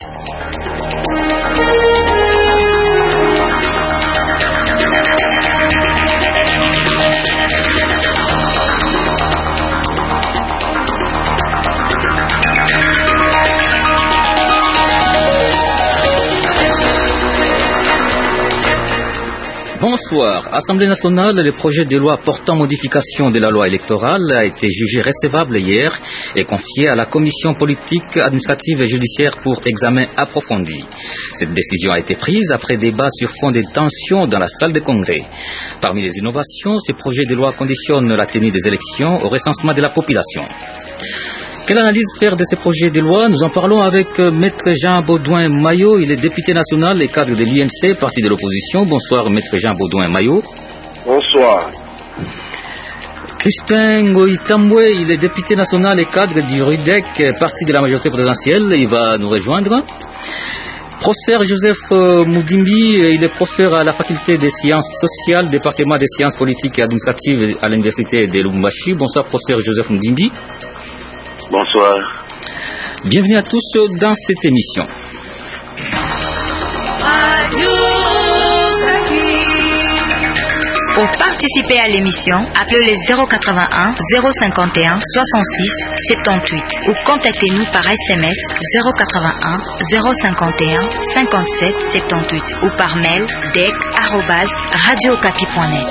Bonsoir. Assemblée nationale, le projet de loi portant modification de la loi électorale a été jugé recevable hier et confié à la commission politique, administrative et judiciaire pour examen approfondi. Cette décision a été prise après débat sur fond des tensions dans la salle de congrès. Parmi les innovations, ce projet de loi conditionne la tenue des élections au recensement de la population. Quelle analyse faire de ces projets de loi? Nous en parlons avec Maître Jean Baudouin-Maillot. Il est député national et cadre de l'UNC, parti de l'opposition. Bonsoir, Maître Jean Baudouin-Maillot. Bonsoir. Crispin Goïtamboué, il est député national et cadre du RUDEC, parti de la majorité présidentielle. Il va nous rejoindre. Professeur Joseph Moudimbi, il est professeur à la faculté des sciences sociales, département des sciences politiques et administratives à l'université de Lubumbashi. Bonsoir, professeur Joseph Moudimbi. Bonsoir. Bienvenue à tous dans cette émission. Pour participer à l'émission, appelez le 081 051 66 78 ou contactez-nous par SMS 081 051 57 78 ou par mail dec@radiocapi.net.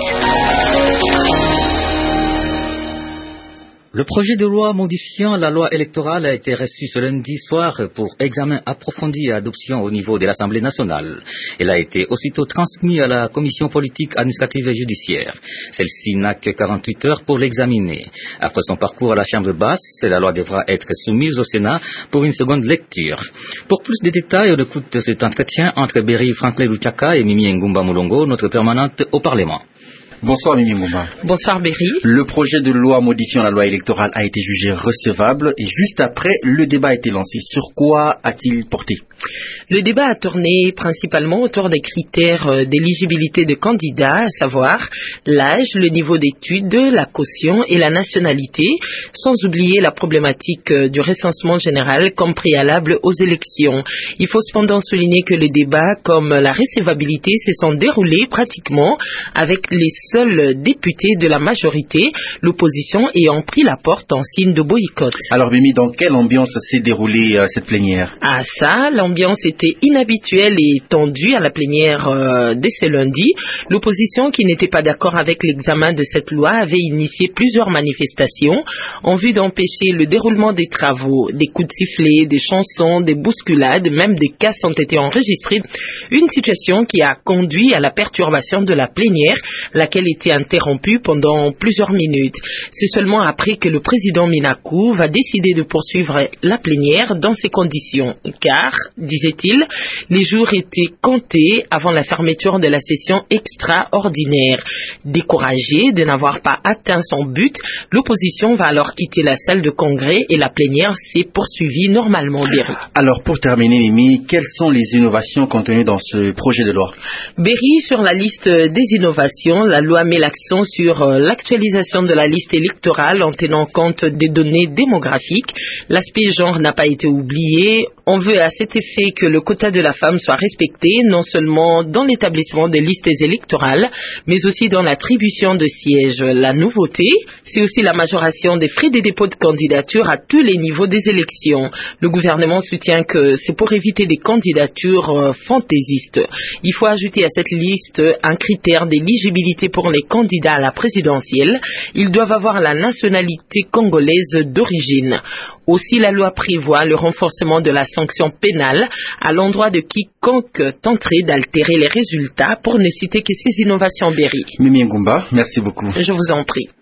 Le projet de loi modifiant la loi électorale a été reçu ce lundi soir pour examen approfondi et adoption au niveau de l'Assemblée nationale. Il a été aussitôt transmis à la commission politique, administrative et judiciaire. Celle-ci n'a que 48 heures pour l'examiner. Après son parcours à la Chambre basse, la loi devra être soumise au Sénat pour une seconde lecture. Pour plus de détails, on écoute cet entretien entre Berry Franklin Luchaka et Mimi Ngumba Mulongo, notre permanente au Parlement. Bonsoir Mimi Ngumba. Bonsoir Berry. Le projet de loi modifiant la loi électorale a été jugé recevable et juste après, le débat a été lancé. Sur quoi a-t-il porté? Le débat a tourné principalement autour des critères d'éligibilité de candidats, à savoir l'âge, le niveau d'études, la caution et la nationalité, sans oublier la problématique du recensement général comme préalable aux élections. Il faut cependant souligner que le débat, comme la recevabilité, se sont déroulés pratiquement avec les seuls députés de la majorité, l'opposition ayant pris la porte en signe de boycott. Alors Mimi, dans quelle ambiance s'est déroulée cette plénière? Ah ça, l'ambiance était inhabituelle et tendue à la plénière dès ce lundi. L'opposition, qui n'était pas d'accord avec l'examen de cette loi, avait initié plusieurs manifestations en vue d'empêcher le déroulement des travaux. Des coups de sifflet, des chansons, des bousculades, même des casses ont été enregistrés. Une situation qui a conduit à la perturbation de la plénière, laquelle était interrompue pendant plusieurs minutes. C'est seulement après que le président Minakou va décider de poursuivre la plénière dans ces conditions. Car, disait-il, les jours étaient comptés avant la fermeture de la session extraordinaire. Découragé de n'avoir pas atteint son but, l'opposition va alors quitter la salle de congrès et la plénière s'est poursuivie normalement. Berry. Alors pour terminer Mimi, quelles sont les innovations contenues dans ce projet de loi? Berry, sur la liste des innovations, la loi met l'accent sur l'actualisation de la liste électorale en tenant compte des données démographiques. L'aspect genre n'a pas été oublié. On veut à cet effet que le quota de la femme soit respecté, non seulement dans l'établissement des listes électorales, mais aussi dans l'attribution de sièges. La nouveauté, c'est aussi la majoration des frais de dépôt de candidature à tous les niveaux des élections. Le gouvernement soutient que c'est pour éviter des candidatures fantaisistes. Il faut ajouter à cette liste un critère d'éligibilité pour les candidats à la présidentielle. Ils doivent avoir la nationalité congolaise d'origine. Aussi, la loi prévoit le renforcement de la sanction pénale à l'endroit de quiconque tenterait d'altérer les résultats, pour ne citer que ces innovations. Berry. Mimi Ngumba, merci beaucoup. Je vous en prie.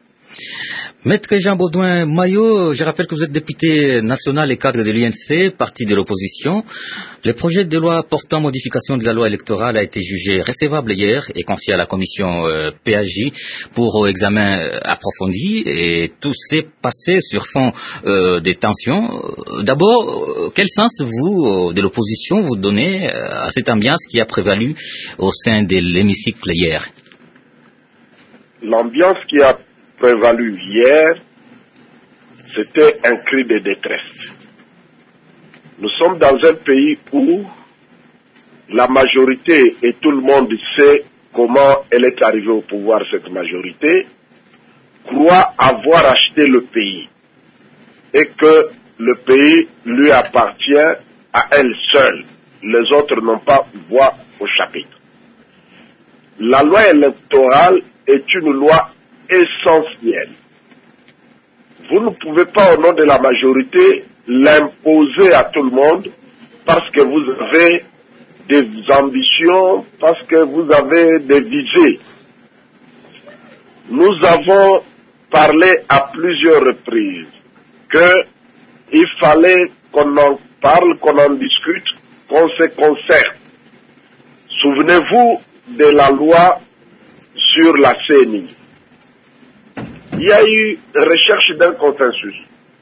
Maître Jean Baudouin-Maillot, je rappelle que vous êtes député national et cadre de l'UNC, parti de l'opposition. Le projet de loi portant modification de la loi électorale a été jugé recevable hier et confié à la commission PAJ pour examen approfondi, et tout s'est passé sur fond des tensions. D'abord, quel sens vous, de l'opposition, vous donnez à cette ambiance qui a prévalu au sein de l'hémicycle hier? L'ambiance qui a prévalu hier, c'était un cri de détresse. Nous sommes dans un pays où la majorité, et tout le monde sait comment elle est arrivée au pouvoir, cette majorité, croit avoir acheté le pays et que le pays lui appartient à elle seule. Les autres n'ont pas voix au chapitre. La loi électorale est une loi essentielle. Vous ne pouvez pas, au nom de la majorité, l'imposer à tout le monde parce que vous avez des ambitions, parce que vous avez des visées. Nous avons parlé à plusieurs reprises qu'il fallait qu'on en parle, qu'on en discute, qu'on se concerte. Souvenez-vous de la loi sur la CENI. Il y a eu recherche d'un consensus.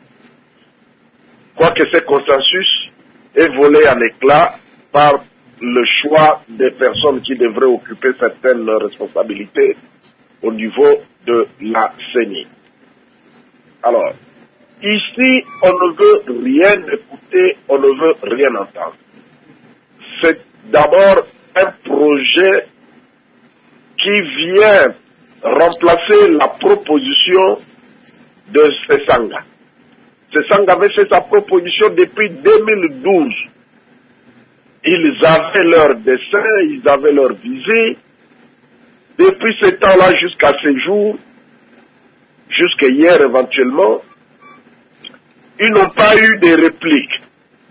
Quoique ce consensus est volé en éclats par le choix des personnes qui devraient occuper certaines responsabilités au niveau de la CENI. Alors, ici, on ne veut rien écouter, on ne veut rien entendre. C'est d'abord un projet qui vient remplacer la proposition de Sesanga. Sesanga avait fait sa proposition depuis 2012. Ils avaient leur dessin, ils avaient leur visée. Depuis ce temps-là jusqu'à ce jour, jusqu'à hier éventuellement, ils n'ont pas eu de répliques.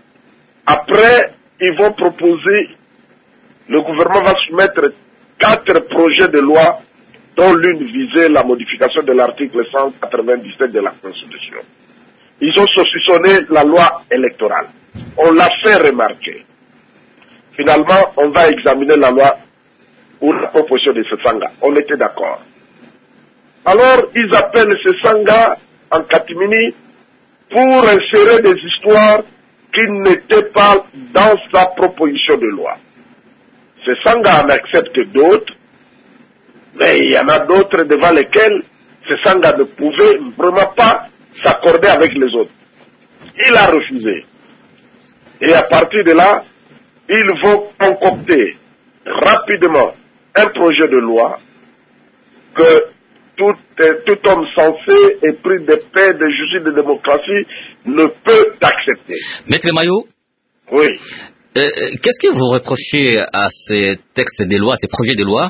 Après, ils vont proposer, le gouvernement va soumettre 4 projets de loi dont l'une visait la modification de l'article 197 de la Constitution. Ils ont saucissonné la loi électorale. On l'a fait remarquer. Finalement, on va examiner la loi ou la proposition de Sesanga. On était d'accord. Alors, ils appellent Sesanga en catimini pour insérer des histoires qui n'étaient pas dans sa proposition de loi. Sesanga en accepte d'autres, mais il y en a d'autres devant lesquelles Sesanga ne pouvait vraiment pas s'accorder avec les autres. Il a refusé. Et à partir de là, ils vont concocter rapidement un projet de loi que tout homme sensé et pris de paix, de justice, de démocratie ne peut accepter. Maître Mayo? Oui. Qu'est-ce que vous reprochez à ces textes de loi, ces projets de loi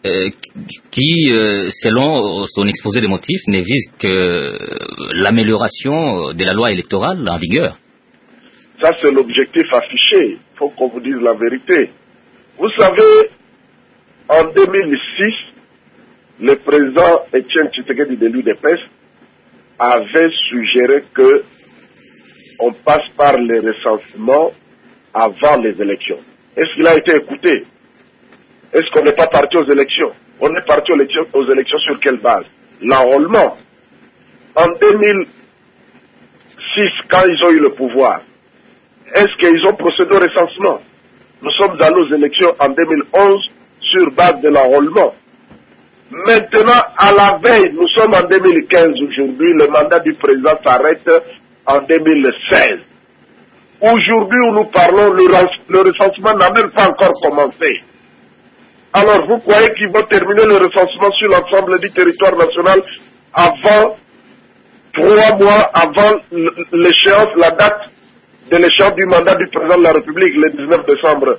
qui, selon son exposé des motifs, ne visent que l'amélioration de la loi électorale en vigueur? Ça, c'est l'objectif affiché. Il faut qu'on vous dise la vérité. Vous savez, en 2006, le président Étienne Tshisekedi de l'UDPS avait suggéré que on passe par les recensements avant les élections. Est-ce qu'il a été écouté? Est-ce qu'on n'est pas parti aux élections? On est parti aux élections sur quelle base? L'enrôlement. En 2006, quand ils ont eu le pouvoir, est-ce qu'ils ont procédé au recensement? Nous sommes allés aux élections en 2011 sur base de l'enrôlement. Maintenant, à la veille, nous sommes en 2015 aujourd'hui, le mandat du président s'arrête en 2016. Aujourd'hui où nous parlons, le recensement n'a même pas encore commencé. Alors vous croyez qu'ils vont terminer le recensement sur l'ensemble du territoire national avant 3 mois avant l'échéance, la date de l'échéance du mandat du président de la République, le 19 décembre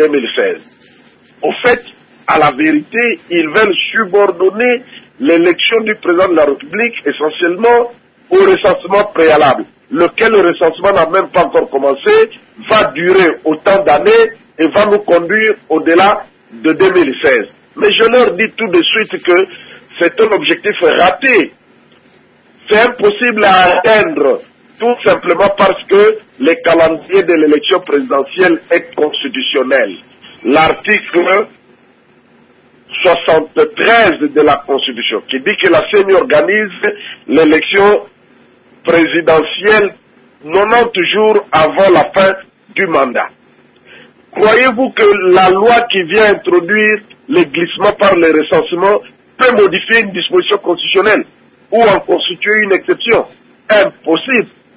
2016. Au fait, à la vérité, ils veulent subordonner l'élection du président de la République essentiellement au recensement préalable, lequel le recensement n'a même pas encore commencé, va durer autant d'années et va nous conduire au-delà de 2016. Mais je leur dis tout de suite que c'est un objectif raté. C'est impossible à atteindre, tout simplement parce que le calendrier de l'élection présidentielle est constitutionnel. L'article 73 de la Constitution qui dit que la CENI organise l'élection présidentielle 90 jours avant la fin du mandat. Croyez-vous que la loi qui vient introduire les glissements par les recensements peut modifier une disposition constitutionnelle ou en constituer une exception? Impossible.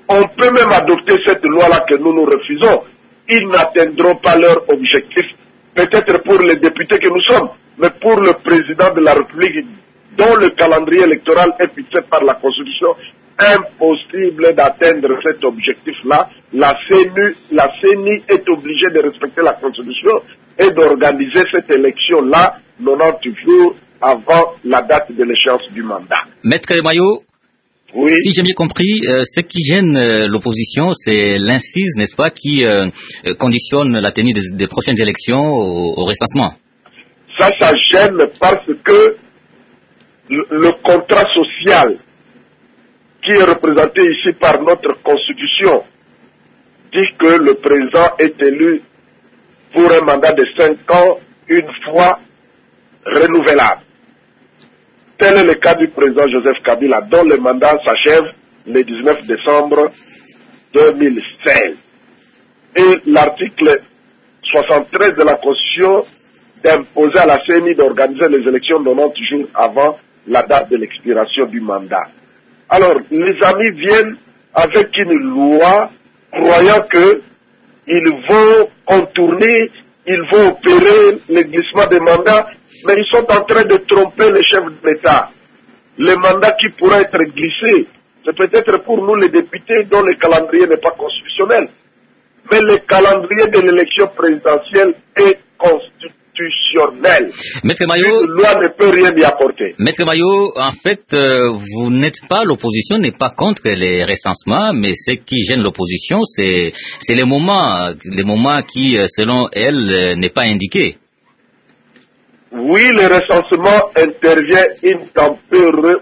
On peut même adopter cette loi-là que nous refusons. Ils n'atteindront pas leur objectif, peut-être pour les députés que nous sommes, mais pour le président de la République, dont le calendrier électoral est fixé par la Constitution, impossible d'atteindre cet objectif-là. La CENI est obligée de respecter la Constitution et d'organiser cette élection-là 90 jours avant la date de l'échéance du mandat. Maître Mayo, oui. Si j'ai bien compris, ce qui gêne l'opposition, c'est l'incise, n'est-ce pas, qui conditionne la tenue des prochaines élections au recensement. Ça gêne parce que le contrat social qui est représenté ici par notre Constitution dit que le président est élu pour un mandat de 5 ans, une fois renouvelable. Tel est le cas du président Joseph Kabila, dont le mandat s'achève le 19 décembre 2016. Et l'article 73 de la Constitution d'imposer à la CENI d'organiser les élections 90 jours avant la date de l'expiration du mandat. Alors, les amis viennent avec une loi croyant qu'ils vont contourner, ils vont opérer le glissement des mandats, mais ils sont en train de tromper les chefs de l'État. Le mandat qui pourrait être glissé, c'est peut-être pour nous les députés dont le calendrier n'est pas constitutionnel. Mais le calendrier de l'élection présidentielle est constitutionnel. Maître Mayo, une loi ne peut rien y apporter. Maître Mayo, en fait, vous n'êtes pas, l'opposition n'est pas contre les recensements, mais ce qui gêne l'opposition, c'est les moments qui, selon elle, n'est pas indiqué. Oui, le recensement intervient in tempore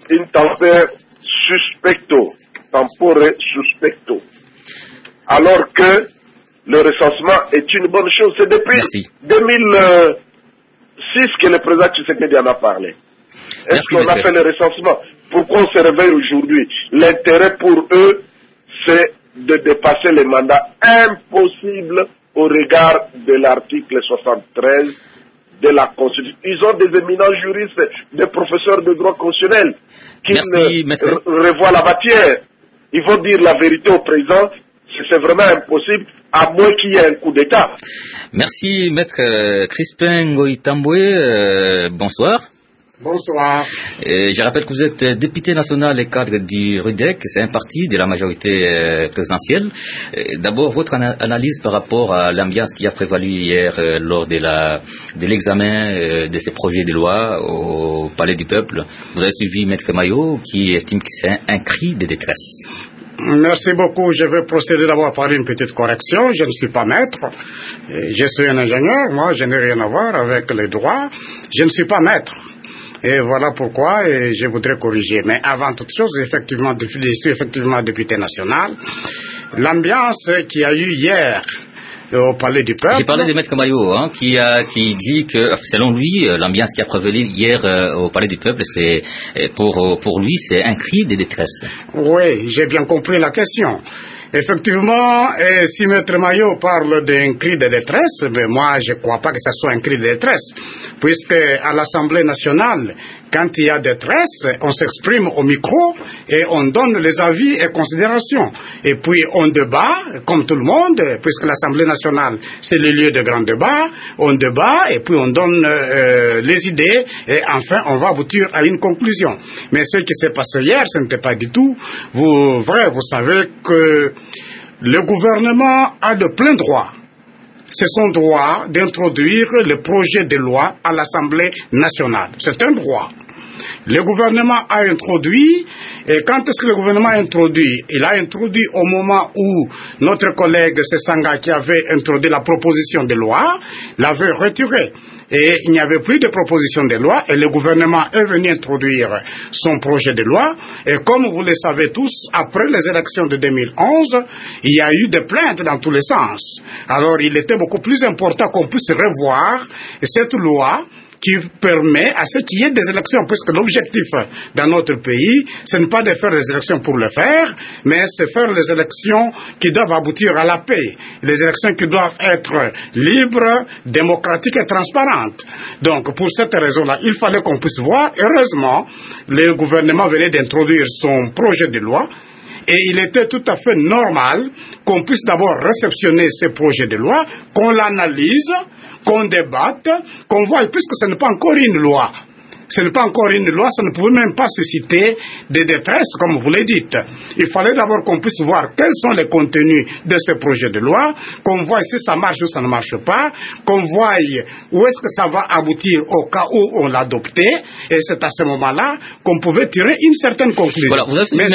suspecto. Alors que le recensement est une bonne chose. C'est depuis 2006 que le président Tshisekedi en a parlé. Est-ce qu'on a fait le recensement? Pourquoi on se réveille aujourd'hui? L'intérêt pour eux, c'est de dépasser les mandats. Impossible au regard de l'article 73 de la Constitution. Ils ont des éminents juristes, des professeurs de droit constitutionnel qui revoient la matière. Ils vont dire la vérité au président. C'est vraiment impossible, à moins qu'il y ait un coup d'État. Merci, Maître Crispin Goïtamboué. Bonsoir. Bonsoir. Je rappelle que vous êtes député national et cadre du RUDEC, c'est un parti de la majorité présidentielle. D'abord, votre analyse par rapport à l'ambiance qui a prévalu hier lors de l'examen de ces projets de loi au Palais du Peuple. Vous avez suivi Maître Mayo qui estime que c'est un cri de détresse. Merci beaucoup. Je vais procéder d'abord par une petite correction. Je ne suis pas maître. Je suis un ingénieur. Moi, je n'ai rien à voir avec les droits. Je ne suis pas maître. Et voilà pourquoi je voudrais corriger. Mais avant toute chose, je suis effectivement député national. L'ambiance qu'il y a eu hier au Palais du Peuple. J'ai parlé de Maître Mayo, qui dit que, selon lui, l'ambiance qui a prévalu hier au Palais du Peuple, c'est pour lui, c'est un cri de détresse. Oui, j'ai bien compris la question. Effectivement, si Maître Mayo parle d'un cri de détresse, mais moi je ne crois pas que ce soit un cri de détresse, puisque à l'Assemblée nationale, quand il y a détresse, on s'exprime au micro et on donne les avis et considérations. Et puis on débat, comme tout le monde, puisque l'Assemblée nationale c'est le lieu de grand débat, on débat et puis on donne les idées et enfin on va aboutir à une conclusion. Mais ce qui s'est passé hier, ce n'était pas du tout vrai. Vous savez que le gouvernement a de pleins droits. C'est son droit d'introduire le projet de loi à l'Assemblée nationale. C'est un droit. Le gouvernement a introduit, et quand est-ce que le gouvernement a introduit? Il a introduit au moment où notre collègue Sessanga, qui avait introduit la proposition de loi, l'avait retirée. Et il n'y avait plus de proposition de loi et le gouvernement est venu introduire son projet de loi. Et comme vous le savez tous, après les élections de 2011, il y a eu des plaintes dans tous les sens. Alors il était beaucoup plus important qu'on puisse revoir cette loi qui permet à ce qu'il y ait des élections, puisque l'objectif dans notre pays, ce n'est pas de faire des élections pour le faire, mais c'est faire les élections qui doivent aboutir à la paix, les élections qui doivent être libres, démocratiques et transparentes. Donc, pour cette raison-là, il fallait qu'on puisse voir. Heureusement, le gouvernement venait d'introduire son projet de loi, Et il était tout à fait normal qu'on puisse d'abord réceptionner ces projets de loi, qu'on l'analyse, qu'on débatte, qu'on voie, puisque ce n'est pas encore une loi. Ce n'est pas encore une loi, ça ne pouvait même pas susciter des détresses, comme vous le dites. Il fallait d'abord qu'on puisse voir quels sont les contenus de ce projet de loi, qu'on voie si ça marche ou ça ne marche pas, qu'on voie où est-ce que ça va aboutir au cas où on l'adoptait, et c'est à ce moment-là qu'on pouvait tirer une certaine conclusion. Voilà, vous avez suivi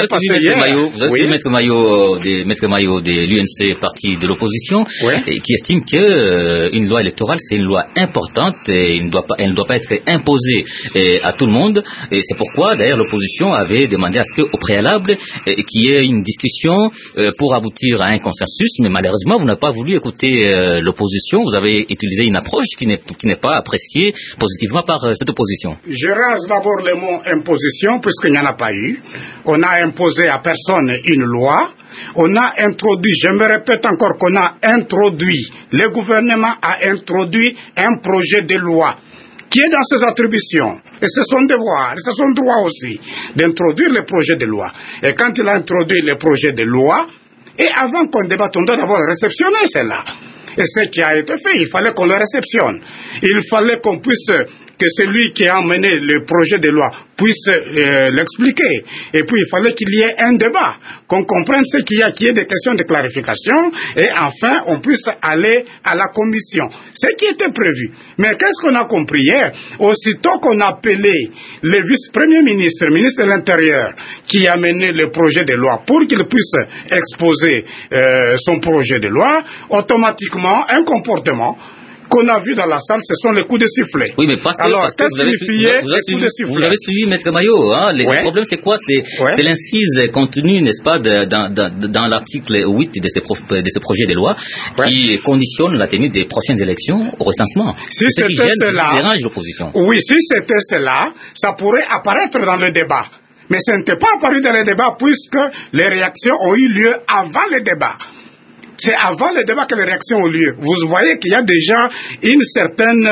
Maître Maillot de l'UNC, parti de l'opposition, qui estime qu'une loi électorale, c'est une loi importante et elle ne doit pas être imposée à tout le monde, et c'est pourquoi d'ailleurs l'opposition avait demandé à ce qu'au préalable qu'il y ait une discussion pour aboutir à un consensus, mais malheureusement vous n'avez pas voulu écouter l'opposition, vous avez utilisé une approche qui n'est pas appréciée positivement par cette opposition. Je rase d'abord le mot imposition puisqu'il n'y en a pas eu. On a imposé à personne une loi. On a introduit, je me répète encore qu'on a introduit, le gouvernement a introduit un projet de loi qui est dans ses attributions, et c'est son devoir, et c'est son droit aussi, d'introduire le projet de loi. Et quand il a introduit le projet de loi, et avant qu'on débatte, on doit d'abord réceptionner cela. Et ce qui a été fait, il fallait qu'on le réceptionne. Il fallait qu'on puisse, que celui qui a mené le projet de loi puisse l'expliquer. Et puis il fallait qu'il y ait un débat, qu'on comprenne ce qu'il y a, qu'il y ait des questions de clarification, et enfin on puisse aller à la commission. Ce qui était prévu. Mais qu'est-ce qu'on a compris hier? Aussitôt qu'on a appelé le vice-premier ministre, ministre de l'Intérieur, qui a mené le projet de loi pour qu'il puisse exposer son projet de loi, automatiquement un comportement qu'on a vu dans la salle, ce sont les coups de sifflet. Oui, mais parce que, alors, qu'est-ce que vous avez suivi, Maître Maillot, hein? Le problème, c'est quoi? C'est l'incise contenue, n'est-ce pas, dans l'article 8 de ce projet de loi, qui conditionne la tenue des prochaines élections au recensement. Si c'était cela, dérange l'opposition. Oui, si c'était cela, ça pourrait apparaître dans le débat. Mais ça n'était pas apparu dans le débat puisque les réactions ont eu lieu avant le débat. C'est avant le débat que les réactions ont lieu. Vous voyez qu'il y a déjà une certaine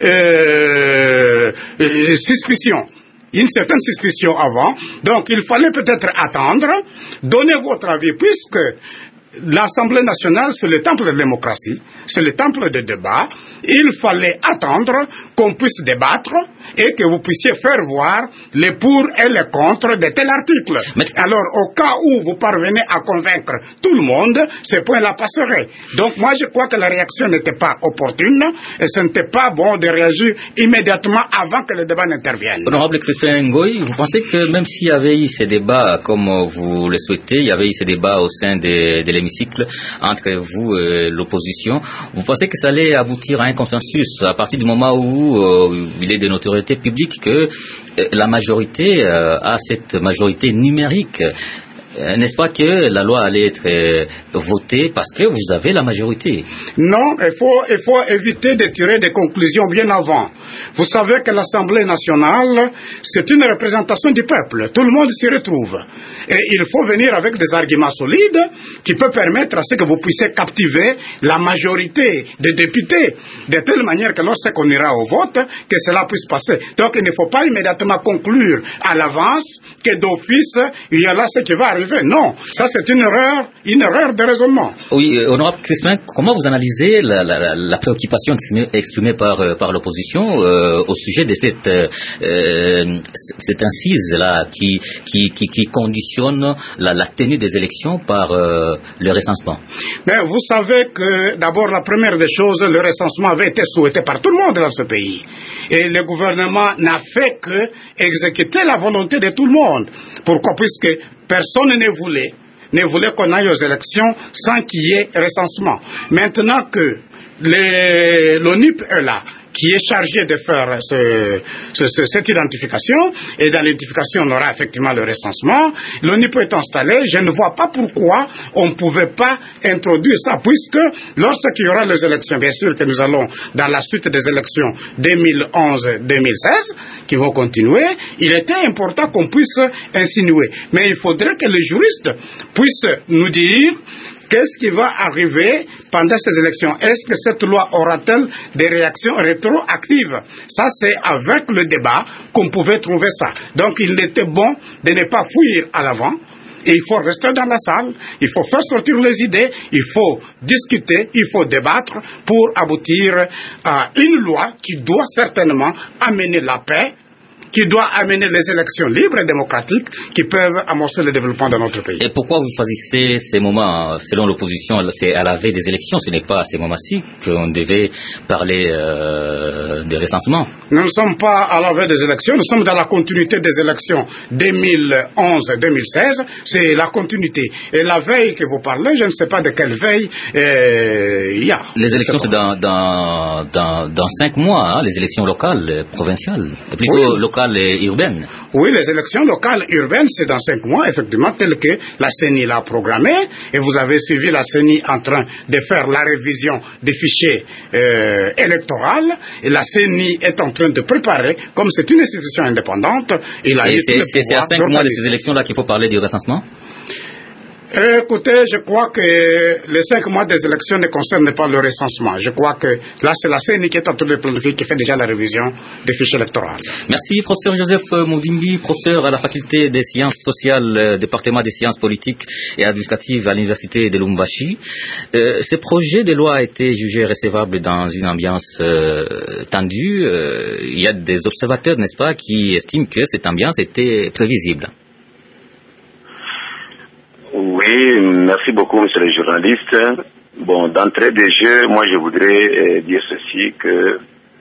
suspicion. Une certaine suspicion avant. Donc il fallait peut-être attendre, donner votre avis, puisque l'Assemblée nationale, c'est le temple de la démocratie, c'est le temple de débat. Il fallait attendre qu'on puisse débattre et que vous puissiez faire voir les pour et les contre de tel article. Alors, au cas où vous parvenez à convaincre tout le monde, ces points-là passeraient. Donc, moi, je crois que la réaction n'était pas opportune et ce n'était pas bon de réagir immédiatement avant que le débat n'intervienne. Honorable Crispin Ngoy, vous pensez que même s'il y avait eu ces débats, comme vous le souhaitez, il y avait eu ces débats au sein de l'hémicycle entre vous et l'opposition, vous pensez que ça allait aboutir à un consensus à partir du moment où il est de notoriété publique que la majorité a cette majorité numérique? N'est-ce pas que la loi allait être votée parce que vous avez la majorité? Non, il faut éviter de tirer des conclusions bien avant. Vous savez que l'Assemblée nationale, c'est une représentation du peuple. Tout le monde s'y retrouve. Et il faut venir avec des arguments solides qui peuvent permettre à ce que vous puissiez captiver la majorité des députés de telle manière que lorsqu'on ira au vote, que cela puisse passer. Donc il ne faut pas immédiatement conclure à l'avance que d'office, il y a là ce qui va arriver. Non, ça c'est une erreur de raisonnement. Oui, honorable Crispin, comment vous analysez la préoccupation exprimée par l'opposition au sujet de cette incise-là qui conditionne la tenue des élections par le recensement? Mais vous savez que d'abord la première des choses, le recensement avait été souhaité par tout le monde dans ce pays. Et le gouvernement n'a fait que exécuter la volonté de tout le monde. Pourquoi? Puisque personne ne voulait qu'on aille aux élections sans qu'il y ait recensement. Maintenant que l'ONIP est là, qui est chargé de faire cette identification, et dans l'identification on aura effectivement le recensement, l'ONIP est installé, je ne vois pas pourquoi on ne pouvait pas introduire ça, puisque lorsqu'il y aura les élections, bien sûr que nous allons dans la suite des élections 2011-2016, qui vont continuer, il était important qu'on puisse insinuer. Mais il faudrait que les juristes puissent nous dire qu'est-ce qui va arriver pendant ces élections. Est-ce que cette loi aura-t-elle des réactions rétroactives? Ça, c'est avec le débat qu'on pouvait trouver ça. Donc, il était bon de ne pas fuir à l'avant Et il faut rester dans la salle, il faut faire sortir les idées, il faut discuter, il faut débattre pour aboutir à une loi qui doit certainement amener la paix, qui doit amener les élections libres et démocratiques qui peuvent amorcer le développement de notre pays. Et pourquoi vous choisissez ces moments? Selon l'opposition, c'est à la veille des élections, ce n'est pas à ces moments-ci qu'on devait parler des recensements. Nous ne sommes pas à la veille des élections, nous sommes dans la continuité des élections 2011-2016, c'est la continuité. Et la veille que vous parlez, je ne sais pas de quelle veille il y a. Les élections, c'est dans 5 mois, hein, les élections locales, provinciales, plutôt locales et urbaines. Oui, les élections locales urbaines, c'est dans 5 mois, effectivement, tel que la CENI l'a programmé. Et vous avez suivi la CENI en train de faire la révision des fichiers électoraux. Et la CENI est en train de préparer, comme c'est une institution indépendante, c'est à 5 mois de ces élections-là qu'il faut parler du recensement? Écoutez, je crois que les 5 mois des élections ne concernent pas le recensement. Je crois que là, c'est la CENI qui est en train de planifier, qui fait déjà la révision des fichiers électoraux. Merci, professeur Joseph Moudingi, professeur à la faculté des sciences sociales, département des sciences politiques et administratives à l'université de Lubumbashi. Ce projet de loi a été jugé recevable dans une ambiance tendue. Il y a des observateurs, n'est-ce pas, qui estiment que cette ambiance était prévisible. Oui, merci beaucoup, monsieur le journaliste. Bon, d'entrée de jeu, moi je voudrais dire ceci, que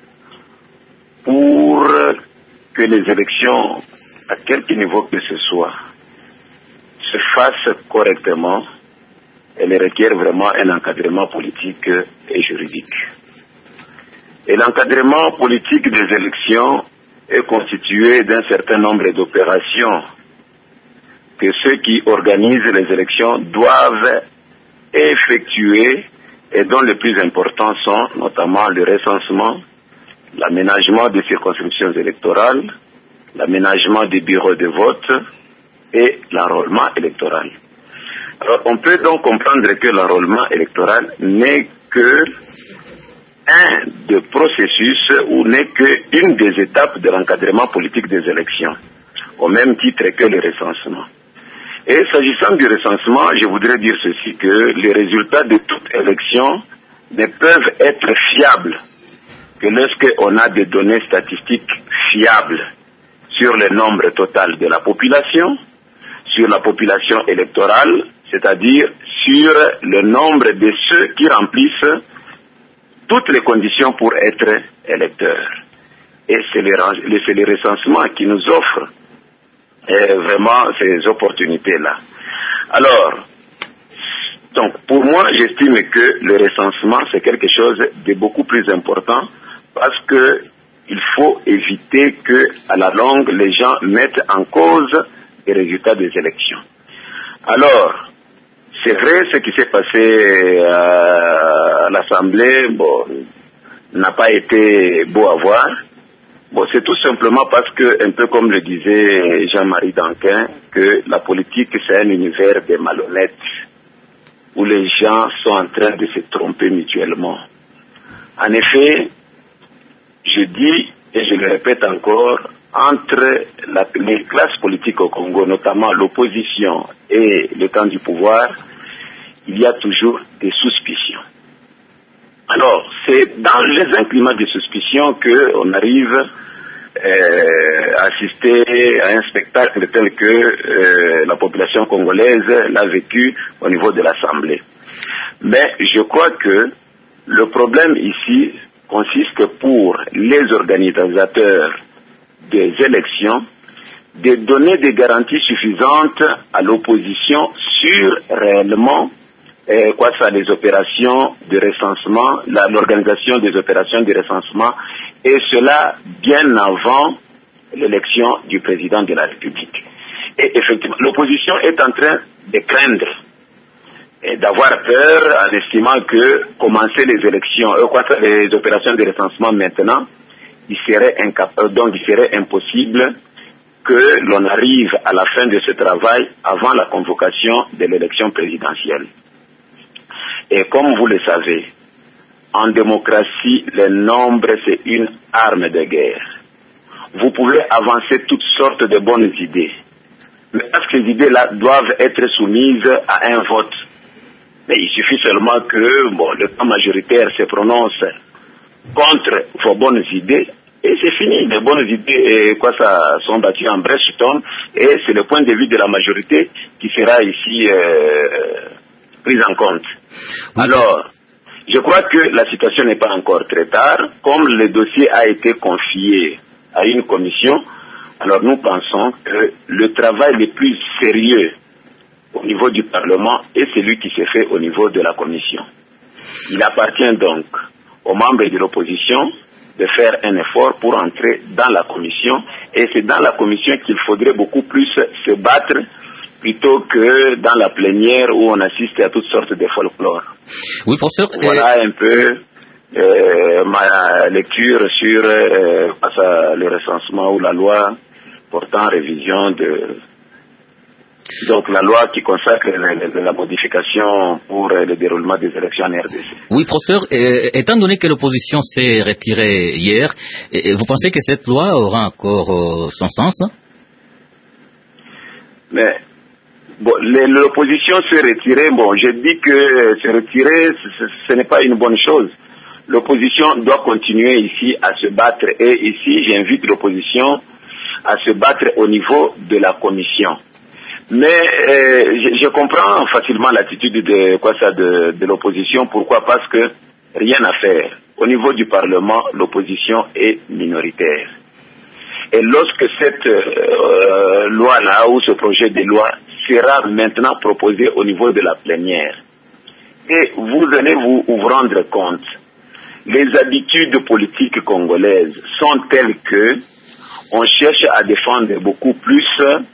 pour que les élections, à quelque niveau que ce soit, se fassent correctement, elles requièrent vraiment un encadrement politique et juridique. Et l'encadrement politique des élections est constitué d'un certain nombre d'opérations que ceux qui organisent les élections doivent effectuer et dont les plus importants sont notamment le recensement, l'aménagement des circonscriptions électorales, l'aménagement des bureaux de vote et l'enrôlement électoral. Alors on peut donc comprendre que l'enrôlement électoral n'est que un des processus ou n'est qu'une des étapes de l'encadrement politique des élections, au même titre que le recensement. Et s'agissant du recensement, je voudrais dire ceci, que les résultats de toute élection ne peuvent être fiables que lorsqu'on a des données statistiques fiables sur le nombre total de la population, sur la population électorale, c'est-à-dire sur le nombre de ceux qui remplissent toutes les conditions pour être électeurs. Et c'est le recensement qui nous offre vraiment ces opportunités-là. Alors, donc pour moi, j'estime que le recensement, c'est quelque chose de beaucoup plus important parce que il faut éviter que, à la longue, les gens mettent en cause les résultats des élections. Alors, c'est vrai, ce qui s'est passé à l'Assemblée, bon, n'a pas été beau à voir. Bon, c'est tout simplement parce que, un peu comme le disait Jean-Marie Danquin, que la politique, c'est un univers de malhonnêtes, où les gens sont en train de se tromper mutuellement. En effet, je dis, et je le répète encore, entre les classes politiques au Congo, notamment l'opposition et le camp du pouvoir, il y a toujours des suspicions. Alors, c'est dans un climat de suspicion qu'on arrive à assister à un spectacle tel que la population congolaise l'a vécu au niveau de l'Assemblée. Mais je crois que le problème ici consiste pour les organisateurs des élections de donner des garanties suffisantes à l'opposition sur réellement les opérations de recensement, l'organisation des opérations de recensement, et cela bien avant l'élection du président de la République. Et effectivement, l'opposition est en train de craindre et d'avoir peur en estimant que commencer les élections, les opérations de recensement maintenant, il serait impossible que l'on arrive à la fin de ce travail avant la convocation de l'élection présidentielle. Et comme vous le savez, en démocratie, le nombre, c'est une arme de guerre. Vous pouvez avancer toutes sortes de bonnes idées. mais parce que ces idées-là doivent être soumises à un vote. Mais il suffit seulement que le camp majoritaire se prononce contre vos bonnes idées, et c'est fini. Les bonnes idées sont battues en brainstorm, et c'est le point de vue de la majorité qui sera ici pris en compte. Alors, je crois que la situation n'est pas encore très tard. Comme le dossier a été confié à une commission, alors nous pensons que le travail le plus sérieux au niveau du Parlement est celui qui se fait au niveau de la commission. Il appartient donc aux membres de l'opposition de faire un effort pour entrer dans la commission, et c'est dans la commission qu'il faudrait beaucoup plus se battre plutôt que dans la plénière où on assiste à toutes sortes de folklore. Oui, professeur. Voilà un peu ma lecture sur le recensement ou la loi portant révision de... Donc la loi qui consacre la modification pour le déroulement des élections en RDC. Oui, professeur, étant donné que l'opposition s'est retirée hier, vous pensez que cette loi aura encore son sens? Mais l'opposition s'est retirée. Je dis que se retirer, ce n'est pas une bonne chose. L'opposition doit continuer ici à se battre, et ici j'invite l'opposition à se battre au niveau de la commission. Mais je comprends facilement l'attitude de l'opposition. Pourquoi? Parce que rien à faire. Au niveau du Parlement, l'opposition est minoritaire. Et lorsque cette loi-là ou ce projet de loi sera maintenant proposé au niveau de la plénière, et vous venez vous rendre compte, les habitudes politiques congolaises sont telles que on cherche à défendre beaucoup plus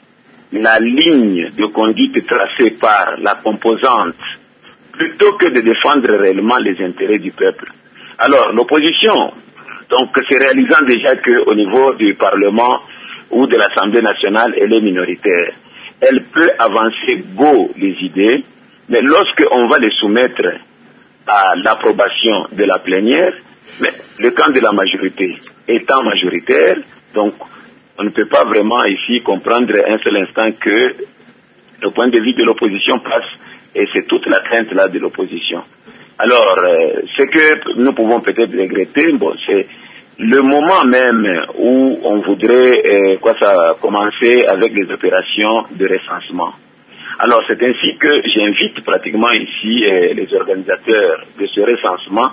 la ligne de conduite tracée par la composante plutôt que de défendre réellement les intérêts du peuple. Alors l'opposition, donc c'est réalisant déjà qu'au niveau du Parlement ou de l'Assemblée nationale, elle est minoritaire. Elle peut avancer beau les idées, mais lorsqu'on va les soumettre à l'approbation de la plénière, mais le camp de la majorité étant majoritaire, donc on ne peut pas vraiment ici comprendre un seul instant que le point de vue de l'opposition passe, et c'est toute la crainte là de l'opposition. Alors, ce que nous pouvons peut-être regretter, c'est le moment même où on voudrait commencer avec les opérations de recensement. Alors, c'est ainsi que j'invite pratiquement ici les organisateurs de ce recensement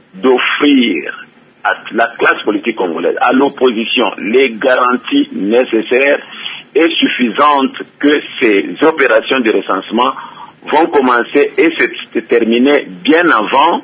d'offrir à la classe politique congolaise, à l'opposition, les garanties nécessaires et suffisantes que ces opérations de recensement vont commencer et se terminer bien avant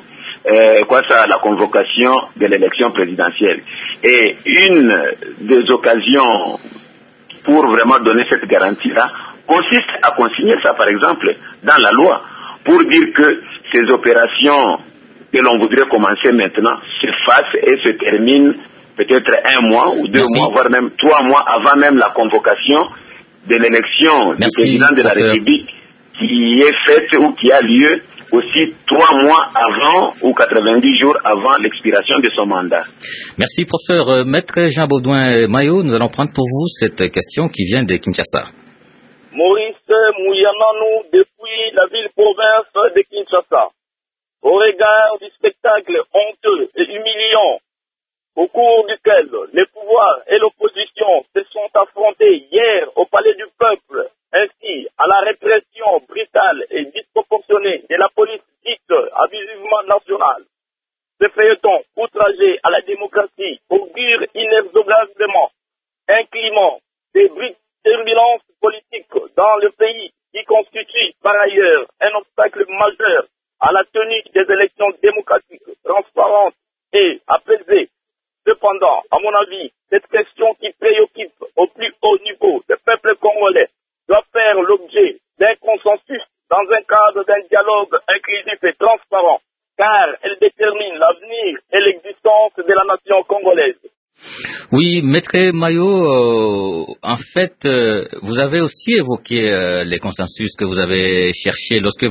la convocation de l'élection présidentielle. Et une des occasions pour vraiment donner cette garantie-là consiste à consigner ça, par exemple, dans la loi, pour dire que ces opérations que l'on voudrait commencer maintenant se fassent et se terminent peut-être 1 mois ou 2 mois, voire même 3 mois avant même la convocation de l'élection du président de la République, qui est faite ou qui a lieu aussi 3 mois avant ou 90 jours avant l'expiration de son mandat. Merci, professeur. Maître Jean Baudouin-Maillot, nous allons prendre pour vous cette question qui vient de Kinshasa. Maurice Mouyananou, depuis la ville-province de Kinshasa. Au regard du spectacle honteux et humiliant au cours duquel les pouvoirs et l'opposition se sont affrontés hier au Palais du Peuple, ainsi à la répression brutale et disproportionnée de la police dite abusivement nationale. Ce feuilleton outragé à la démocratie augure inexorablement un climat de turbulence politique dans le pays qui constitue par ailleurs un obstacle majeur à la tenue des élections démocratiques, transparentes et apaisées. Cependant, à mon avis, cette question qui préoccupe au plus haut niveau le peuple congolais doit faire l'objet d'un consensus dans un cadre d'un dialogue inclusif et transparent, car elle détermine l'avenir et l'existence de la nation congolaise. Oui, Maître Mayo, en fait, vous avez aussi évoqué les consensus que vous avez cherchés lorsque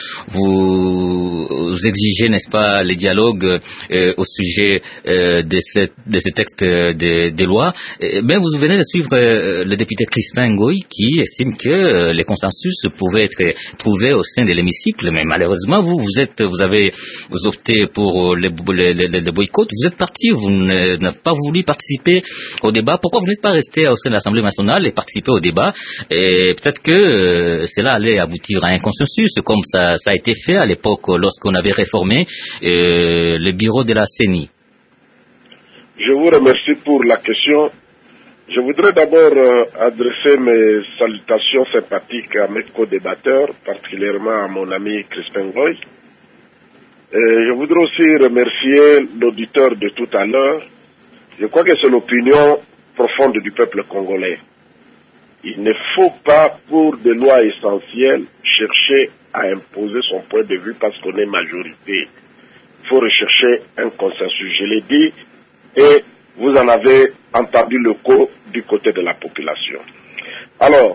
vous exigez, n'est-ce pas, les dialogues au sujet de ces textes des lois. Mais vous venez de suivre le député Crispin Ngoy qui estime que les consensus pouvaient être trouvés au sein de l'hémicycle, mais malheureusement, vous avez opté pour les boycotts. Vous êtes parti, vous n'avez pas voulu participer au débat. Pourquoi vous n'êtes pas resté au sein de l'Assemblée nationale et participer au débat? Et peut-être que cela allait aboutir à un consensus, comme ça a été fait à l'époque lorsqu'on avait réformé le bureau de la CENI. Je vous remercie pour la question. Je voudrais d'abord adresser mes salutations sympathiques à mes co-débatteurs, particulièrement à mon ami Crispin Ngoy. Je voudrais aussi remercier l'auditeur de tout à l'heure. Je crois que c'est l'opinion profonde du peuple congolais. Il ne faut pas, pour des lois essentielles, chercher à imposer son point de vue parce qu'on est majorité. Il faut rechercher un consensus. Je l'ai dit, et vous en avez entendu le du côté de la population. Alors,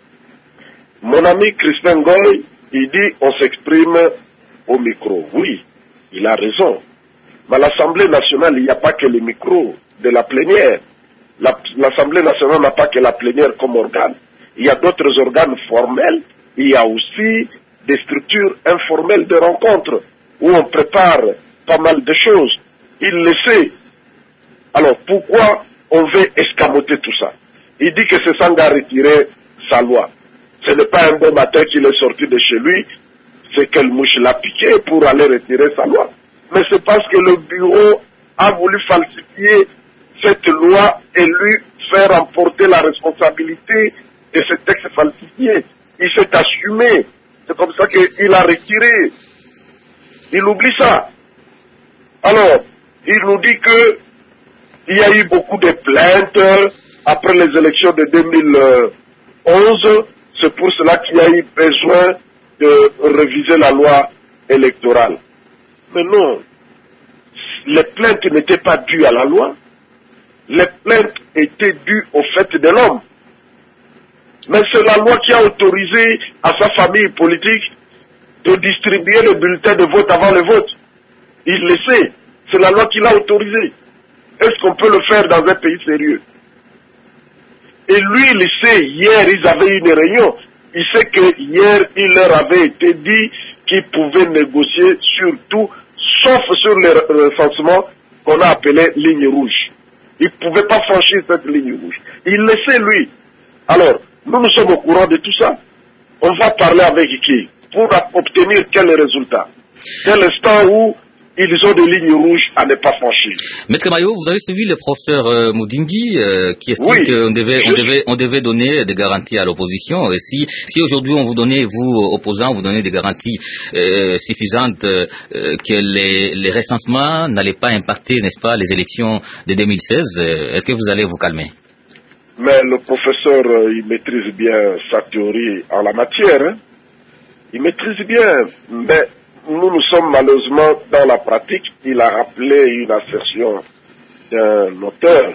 mon ami Crispin Ngoy, il dit on s'exprime au micro. Oui, il a raison. Mais à l'Assemblée nationale, il n'y a pas que les micros de la plénière. L'Assemblée nationale n'a pas que la plénière comme organe. Il y a d'autres organes formels. Il y a aussi des structures informelles de rencontres où on prépare pas mal de choses. Il le sait. Alors pourquoi on veut escamoter tout ça? Il dit que c'est Sanga a retiré sa loi. Ce n'est pas un bon matin qu'il est sorti de chez lui. C'est quelle mouche l'a piqué pour aller retirer sa loi. Mais c'est parce que le bureau a voulu falsifier cette loi et lui faire emporter la responsabilité de ce texte falsifié. Il s'est assumé. C'est comme ça qu'il a retiré. Il oublie ça. Alors, il nous dit que il y a eu beaucoup de plaintes après les élections de 2011. C'est pour cela qu'il y a eu besoin de réviser la loi électorale. Mais non, les plaintes n'étaient pas dues à la loi. Les plaintes étaient dues au fait de l'homme. Mais c'est la loi qui a autorisé à sa famille politique de distribuer le bulletin de vote avant le vote. Il le sait. C'est la loi qui l'a autorisé. Est-ce qu'on peut le faire dans un pays sérieux? Et lui, il sait, hier, ils avaient une réunion. Il sait que hier, il leur avait été dit qu'ils pouvaient négocier sur tout, sauf sur les recensements qu'on a appelé ligne rouge. Il ne pouvait pas franchir cette ligne rouge. Il le sait, lui. Alors, nous sommes au courant de tout ça. On va parler avec qui? Pour obtenir quel résultat? Dès l'instant où ils ont des lignes rouges à ne pas franchir. Maître Mayo, vous avez suivi le professeur Moudingi qui estime qu'on devait donner des garanties à l'opposition. Et si aujourd'hui on vous donnait, vous opposants, vous donnez des garanties suffisantes que les recensements n'allaient pas impacter, n'est-ce pas, les élections de 2016, est-ce que vous allez vous calmer? Mais le professeur, il maîtrise bien sa théorie en la matière. Hein? Il maîtrise bien, mais nous sommes malheureusement dans la pratique. Il a rappelé une assertion d'un auteur.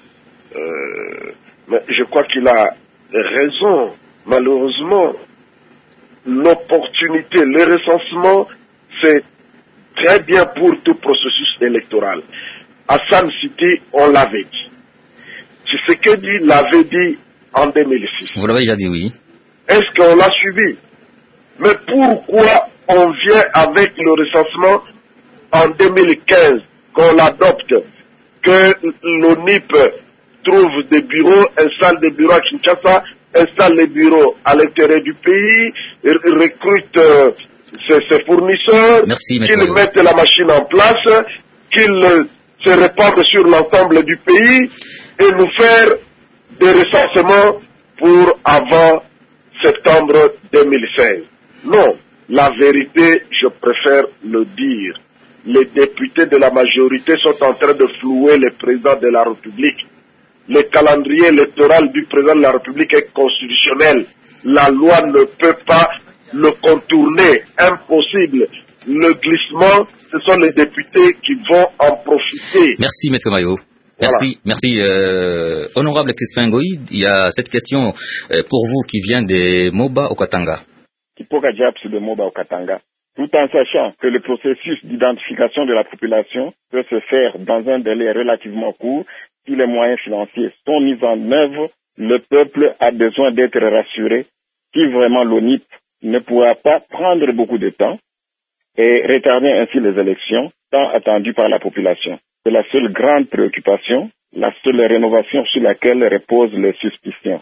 Mais je crois qu'il a raison. Malheureusement, l'opportunité, le recensement, c'est très bien pour tout processus électoral. Hassan Cité, on l'avait dit. Tshisekedi l'avait dit en 2006. Vous l'avez déjà dit, oui. Est-ce qu'on l'a suivi? Mais pourquoi on vient avec le recensement en 2015, qu'on l'adopte, que l'ONIP trouve des bureaux, installe des bureaux à Kinshasa, installe les bureaux à l'intérieur du pays, recrute ses fournisseurs, qu'ils mettent la machine en place, qu'ils se répandent sur l'ensemble du pays et nous faire des recensements pour avant septembre 2016. Non. La vérité, je préfère le dire. Les députés de la majorité sont en train de flouer le président de la République. Le calendrier électoral du président de la République est constitutionnel. La loi ne peut pas le contourner. Impossible. Le glissement, ce sont les députés qui vont en profiter. Merci, Maître Mayo. Merci. Honorable Crispin Ngoï, il y a cette question pour vous qui vient de Moba au Katanga. Kipoka Diapsi de Moba au Katanga. Tout en sachant que le processus d'identification de la population peut se faire dans un délai relativement court, si les moyens financiers sont mis en œuvre, le peuple a besoin d'être rassuré si vraiment l'ONIP ne pourra pas prendre beaucoup de temps et retarder ainsi les élections tant attendues par la population. C'est la seule grande préoccupation, la seule rénovation sur laquelle reposent les suspicions.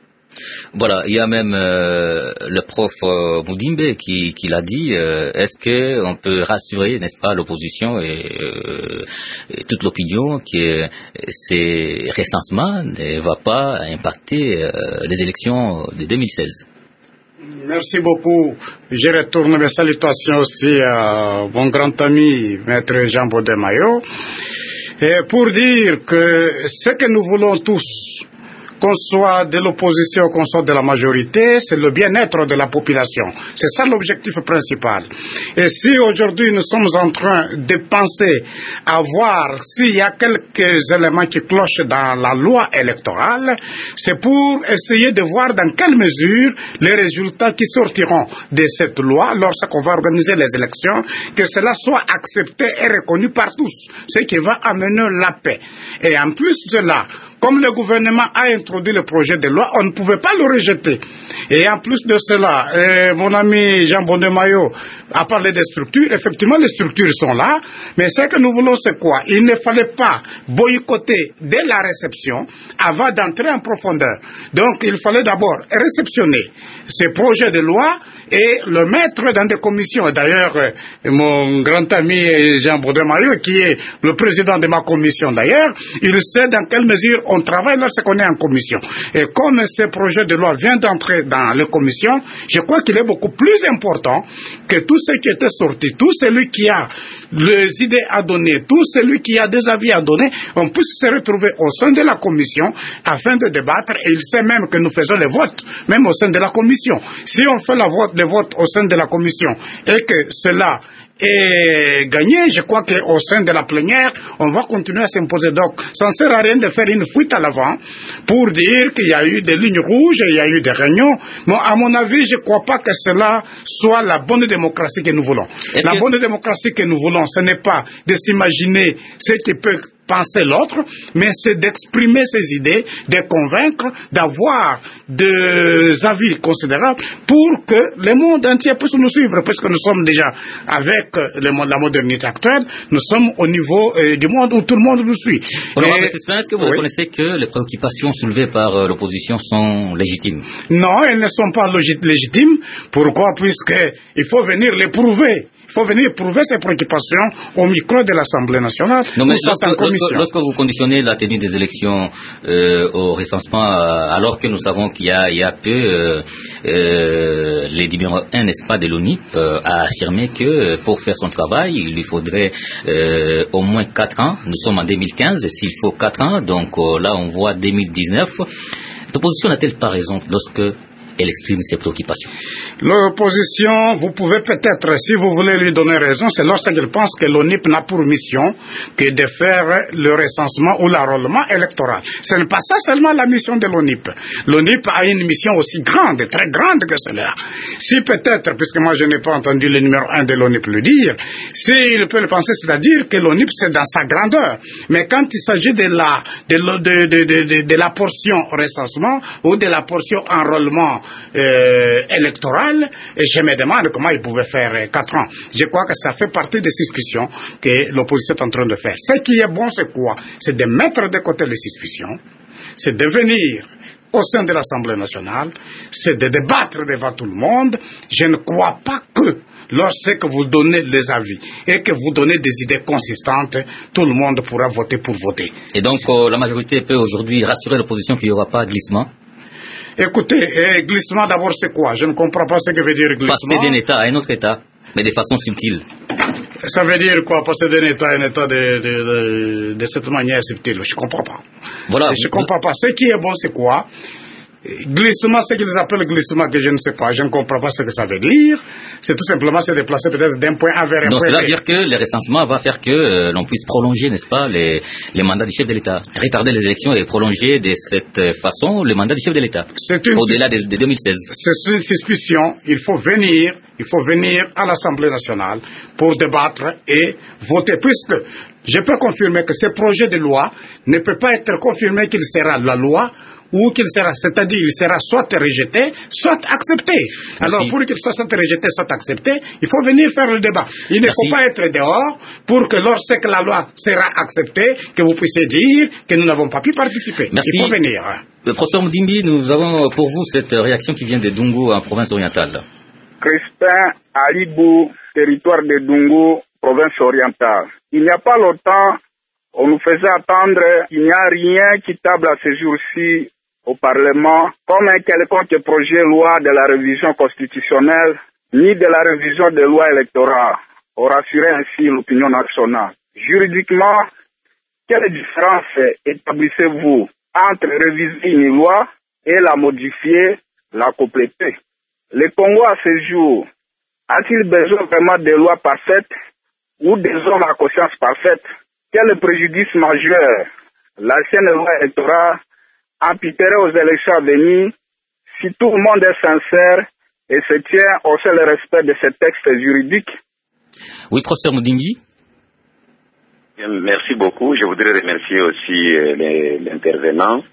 Voilà, il y a même le prof Moudimbe qui l'a dit. Est-ce qu'on peut rassurer, n'est-ce pas, l'opposition et toute l'opinion que ces recensements ne vont pas impacter les élections de 2016? Merci beaucoup. Je retourne mes salutations aussi à mon grand ami, Maître Jean Baudemaillot, pour dire que ce que nous voulons tous, qu'on soit de l'opposition, qu'on soit de la majorité, c'est le bien-être de la population. C'est ça l'objectif principal. Et si aujourd'hui nous sommes en train de penser à voir s'il y a quelques éléments qui clochent dans la loi électorale, c'est pour essayer de voir dans quelle mesure les résultats qui sortiront de cette loi, lorsqu'on va organiser les élections, que cela soit accepté et reconnu par tous, ce qui va amener la paix. Et en plus de cela, comme le gouvernement a introduit le projet de loi, on ne pouvait pas le rejeter. Et en plus de cela, mon ami Jean Baudemaillot a parlé des structures. Effectivement, les structures sont là, mais ce que nous voulons, c'est quoi? Il ne fallait pas boycotter dès la réception avant d'entrer en profondeur. Donc, il fallait d'abord réceptionner ces projets de loi et le mettre dans des commissions. D'ailleurs, mon grand ami Jean Baudemaillot, qui est le président de ma commission d'ailleurs, il sait dans quelle mesure on travaille lorsqu'on est en commission. Et comme ce projet de loi vient d'entrer dans les commissions, je crois qu'il est beaucoup plus important que tout ce qui était sorti, tout celui qui a les idées à donner, tout celui qui a des avis à donner, on puisse se retrouver au sein de la commission afin de débattre. Et il sait même que nous faisons les votes, même au sein de la commission. Si on fait les votes au sein de la commission et que cela est gagné, je crois qu'au sein de la plénière, on va continuer à s'imposer. Donc, ça ne sert à rien de faire une fuite à l'avant pour dire qu'il y a eu des lignes rouges et il y a eu des réunions. Mais à mon avis, je ne crois pas que cela soit la bonne démocratie que nous voulons. La bonne démocratie que nous voulons, ce n'est pas de s'imaginer ce qui peut penser l'autre, mais c'est d'exprimer ses idées, de convaincre, d'avoir des avis considérables pour que le monde entier puisse nous suivre, parce que nous sommes déjà avec la modernité actuelle, nous sommes au niveau du monde où tout le monde nous suit. Est-ce que vous reconnaissez que les préoccupations soulevées par l'opposition sont légitimes? Non, elles ne sont pas légitimes. Pourquoi? Puisqu'il faut venir les prouver. Il faut venir prouver ces préoccupations au micro de l'Assemblée nationale. Non, mais lorsque vous conditionnez la tenue des élections au recensement, alors que nous savons qu'il y a peu, les numéro 1, n'est-ce pas, de l'ONIP a affirmé que pour faire son travail, il lui faudrait au moins 4 ans. Nous sommes en 2015, s'il faut 4 ans, donc là on voit 2019. L'opposition n'a-t-elle pas raison lorsque elle exprime ses préoccupations? L'opposition, vous pouvez peut-être, si vous voulez lui donner raison, c'est lorsqu'elle pense que l'ONIP n'a pour mission que de faire le recensement ou l'enrôlement électoral. Ce n'est pas ça seulement la mission de l'ONIP. L'ONIP a une mission aussi grande, très grande que cela. Si peut-être, puisque moi je n'ai pas entendu le numéro 1 de l'ONIP le dire, s'il peut le penser, c'est-à-dire que l'ONIP c'est dans sa grandeur. Mais quand il s'agit de la portion recensement ou de la portion enrôlement électoral, et je me demande comment il pouvait faire 4 ans. Je crois que ça fait partie des suspicions que l'opposition est en train de faire. Ce qui est bon, c'est quoi? C'est de mettre de côté les suspicions, c'est de venir au sein de l'Assemblée nationale, c'est de débattre devant tout le monde. Je ne crois pas que lorsque vous donnez les avis et que vous donnez des idées consistantes, tout le monde pourra voter pour voter. Et donc la majorité peut aujourd'hui rassurer l'opposition qu'il n'y aura pas de glissement? Écoutez, glissement d'abord c'est quoi? Je ne comprends pas ce que veut dire glissement. Passer d'un état à un autre état, mais de façon subtile. Ça veut dire quoi? Passer d'un état à un état de cette manière subtile? Je ne comprends pas. Voilà. Je ne comprends pas. Ce qui est bon c'est quoi? Glissement, ce qu'ils appellent glissement, que je ne sais pas, je ne comprends pas ce que ça veut dire. C'est tout simplement se déplacer peut-être d'un point A vers un point B. Donc cela veut dire que le recensement va faire que l'on puisse prolonger, n'est-ce pas, les mandats du chef de l'État. Retarder les élections et prolonger de cette façon le mandat du chef de l'État. Au-delà de 2016. C'est une suspicion. Il faut venir à l'Assemblée nationale pour débattre et voter, puisque je peux confirmer que ce projet de loi ne peut pas être confirmé qu'il sera la loi ou qu'il sera, c'est-à-dire il sera soit rejeté, soit accepté. Merci. Alors pour qu'il soit rejeté, soit accepté, il faut venir faire le débat. Il ne faut pas être dehors pour que lorsque la loi sera acceptée, que vous puissiez dire que nous n'avons pas pu participer. Merci. Il faut venir. Professeur Mudimbi, nous avons pour vous cette réaction qui vient de Dungu en province orientale. Crispin Alibou, territoire de Dungu, province orientale. Il n'y a pas longtemps, on nous faisait attendre qu'il n'y a rien qui table à ce jour-ci au Parlement comme un quelconque projet de loi de la révision constitutionnelle ni de la révision des lois électorales pour rassurer ainsi l'opinion nationale. Juridiquement, quelle différence établissez-vous entre réviser une loi et la modifier, la compléter? Le Congo à ce jour a-t-il besoin vraiment de lois parfaites ou des hommes à conscience parfaite? Quel préjudice majeur l'ancienne loi électorale imputerait aux élections à venir si tout le monde est sincère et se tient au seul respect de ces textes juridiques? Oui, professeur Mudimbi. Merci beaucoup. Je voudrais remercier aussi l'intervenant.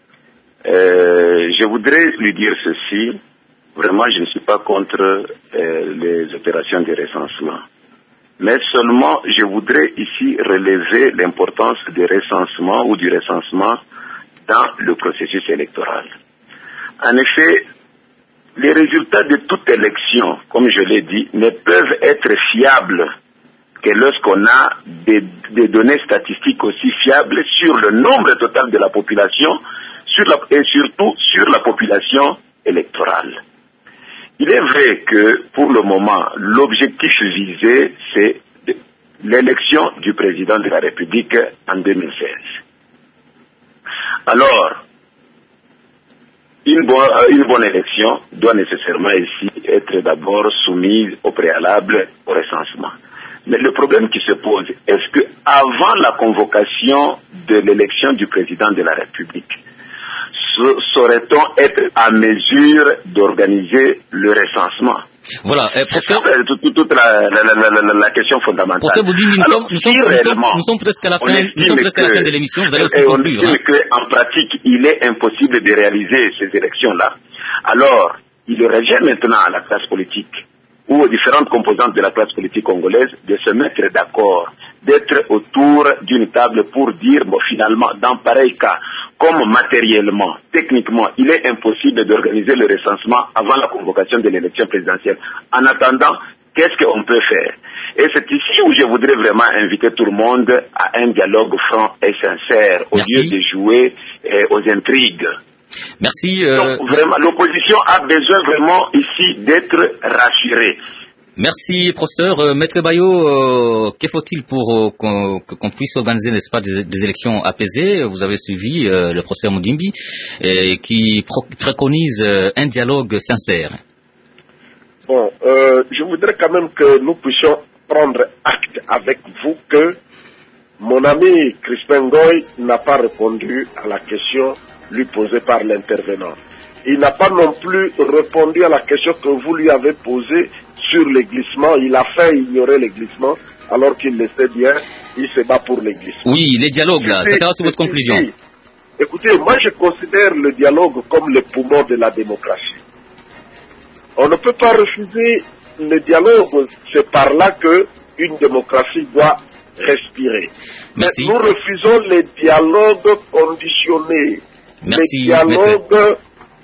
Je voudrais lui dire ceci. Vraiment, je ne suis pas contre les opérations de recensement. Mais seulement, je voudrais ici relever l'importance du recensement ou du recensement dans le processus électoral. En effet, les résultats de toute élection, comme je l'ai dit, ne peuvent être fiables que lorsqu'on a des données statistiques aussi fiables sur le nombre total de la population et surtout sur la population électorale. Il est vrai que, pour le moment, l'objectif visé, c'est l'élection du président de la République en 2016. Alors, une bonne élection doit nécessairement ici être d'abord soumise au préalable au recensement. Mais le problème qui se pose, est-ce que avant la convocation de l'élection du président de la République, saurait-on être à mesure d'organiser le recensement? Voilà, toute la question fondamentale. Vous dites, nous sommes presque à la fin de l'émission, vous allez aussi conclure. On estime qu'en pratique, il est impossible de réaliser ces élections-là. Alors, il revient maintenant à la classe politique ou aux différentes composantes de la classe politique congolaise de se mettre d'accord, d'être autour d'une table pour dire, bon, finalement, dans pareil cas, comme matériellement, techniquement, il est impossible d'organiser le recensement avant la convocation de l'élection présidentielle. En attendant, qu'est-ce qu'on peut faire? Et c'est ici où je voudrais vraiment inviter tout le monde à un dialogue franc et sincère, au lieu de jouer aux intrigues. Merci. Donc, vraiment, l'opposition a besoin vraiment ici d'être rassurée. Merci, professeur. Maître Bayo, que faut-il pour qu'on puisse organiser, n'est-ce pas, des élections apaisées? Vous avez suivi le professeur Mudimbi qui préconise un dialogue sincère. Bon, je voudrais quand même que nous puissions prendre acte avec vous que mon ami Crispin Ngoy n'a pas répondu à la question lui posée par l'intervenant. Il n'a pas non plus répondu à la question que vous lui avez posée sur les glissements. Il a fait ignorer les glissements alors qu'il le sait bien, il se bat pour les glissements. Oui, les dialogues là, c'est votre conclusion. Écoutez, moi je considère le dialogue comme le poumon de la démocratie. On ne peut pas refuser le dialogue, c'est par là que une démocratie doit respirer. Merci. Mais nous refusons les dialogues conditionnés. Merci. Les dialogues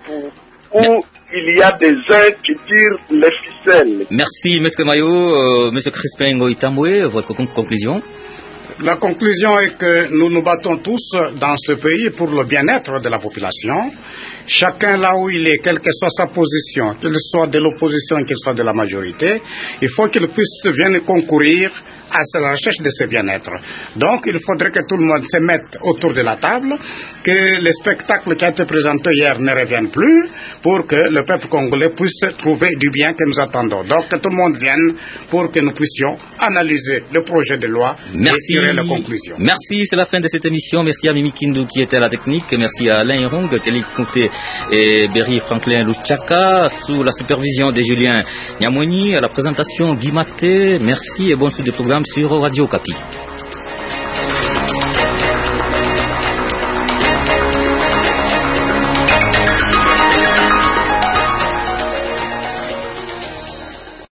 où il y a des uns qui tirent les ficelles. Merci, Maître Mayo. Monsieur Crispin Ngoy Tamboué, votre conclusion? La conclusion est que nous nous battons tous dans ce pays pour le bien-être de la population. Chacun là où il est, quelle que soit sa position, qu'il soit de l'opposition, qu'il soit de la majorité, il faut qu'il puisse venir concourir à la recherche de ce bien-être. Donc, il faudrait que tout le monde se mette autour de la table, que le spectacle qui a été présenté hier ne revienne plus, pour que le peuple congolais puisse trouver du bien que nous attendons. Donc, que tout le monde vienne pour que nous puissions analyser le projet de loi et tirer les conclusions. Merci, c'est la fin de cette émission. Merci à Mimi Kindu qui était à la technique. Merci à Alain Hirong, Kelly Kouté et Berry Franklin Luchaka, sous la supervision de Julien Niamoni, à la présentation Guy Maté. Merci et bonne suite de programme sur Radio Okapi.